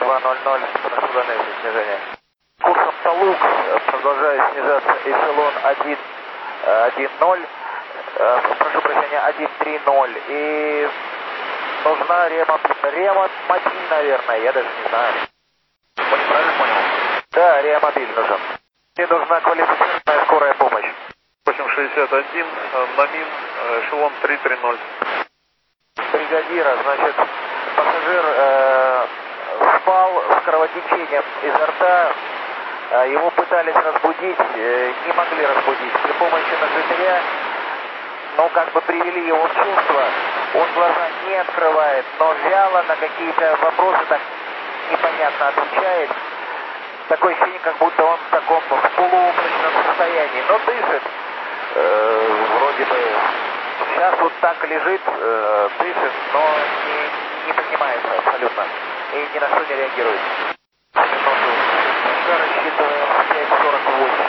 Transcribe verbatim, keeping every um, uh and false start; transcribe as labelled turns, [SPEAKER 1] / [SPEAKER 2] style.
[SPEAKER 1] два ноль ноль, прошу дальнейшее снижение. Курсом Талук продолжает снижаться эшелон один один ноль, прошу прощения, один три ноль, и нужна реамобиль, наверное, я даже не знаю.
[SPEAKER 2] Правильно понял?
[SPEAKER 1] Да, реамобиль нужен. Мне нужна квалифицированная скорая помощь.
[SPEAKER 3] восемь шестьдесят один, Намин, эшелон три три ноль.
[SPEAKER 1] Бригадира, значит, пассажир э, спал с кровотечением изо рта, э, его пытались разбудить, э, не могли разбудить. При помощи нагретыря, ну, как бы привели его в чувство, он глаза не открывает, но вяло на какие-то вопросы так непонятно отвечает. Такое ощущение, как будто он в таком в полуобморочном состоянии, но дышит, э, вроде бы. Сейчас вот так лежит, э, дышит, но не, не поднимается абсолютно и ни на что не реагирует. Минуту. Рассчитываем пять сорок восемь.